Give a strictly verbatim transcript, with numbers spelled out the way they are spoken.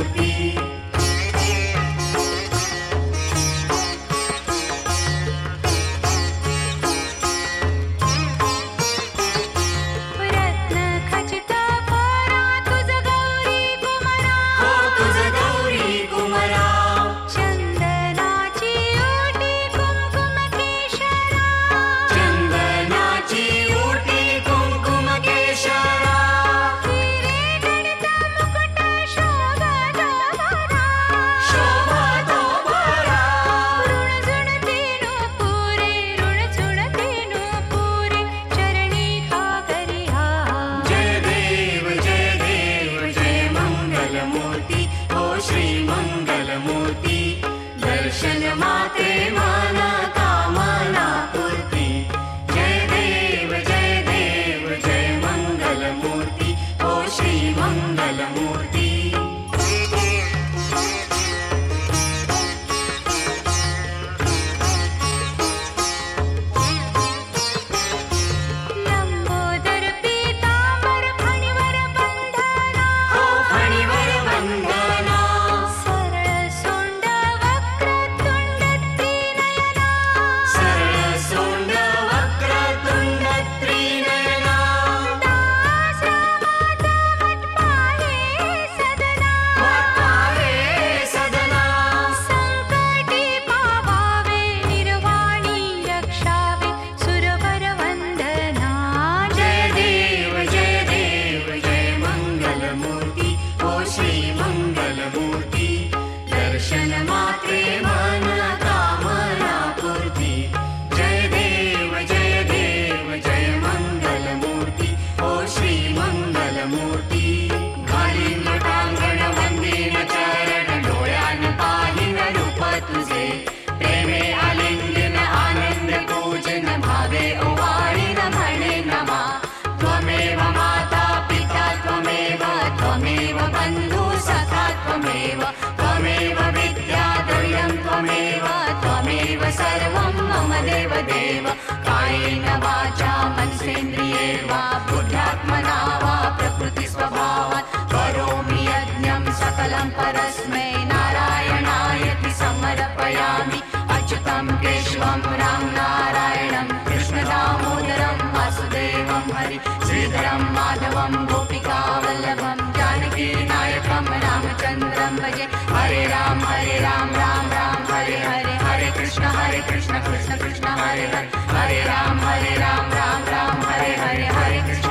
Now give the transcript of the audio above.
मूर्ती। दर्शन मात्रे मन कामना पूर्ती। जय देव जय देव जय मंगल मूर्ती ओ श्री मंगल मूर्ती। लंबोदर पीतांबर फणीवर बंधना हो फणीवर बंधना। सरळ सोंड वक्रतुंड त्रिनयना सरळ सोंड वक्रतुंड त्रिनयना। दास रामाचा वट पाहे सदना वट पाहे सदना। संकटी पावावे निर्वाणी रक्षावे सुरवर वंदना। जय देव जय देव जय मंगल मूर्ती ओ श्री मंगल मूर्ती। दर्शन मात्रे मन कामना पूर्ती। जय देव जय देव जय मंगल मूर्ती ओ श्री मंगल मूर्ती। घालीन लोटांगण वंदीन चरण डोळ्यान पाहिन रूप तुझे। प्रेमे आलिंगन आनंद पूजन भावे ओवाळीन म्हणे नमा। त्वमेव माता पिता त्वमेव त्वमेव बन्धु सखा त्वमेव। त्वमेव विद्या द्रव्यं त्वमेव त्वमेव सर्वं मम देव देव। कायेन वाचा मनसेन्द्रिये वा बुद्ध्यात्मना वा प्रकृतिस्वभावात् करोमि यज्ञं सकलं परस्मै नारायणायति समर्पयामि। अच्युतं केशवं राम नारायणं कृष्णदामोदरं वासुदेवं हरि श्रीधरं माधवं गोपिकावल्लभं जानकी नायकं रामचन्द्रं भजे। हरे राम हरे राम राम राम हरे हरे हरे कृष्ण हरे कृष्ण कृष्ण कृष्ण हरे हरे। हरे राम हरे राम राम राम हरे हरे हरे कृष्ण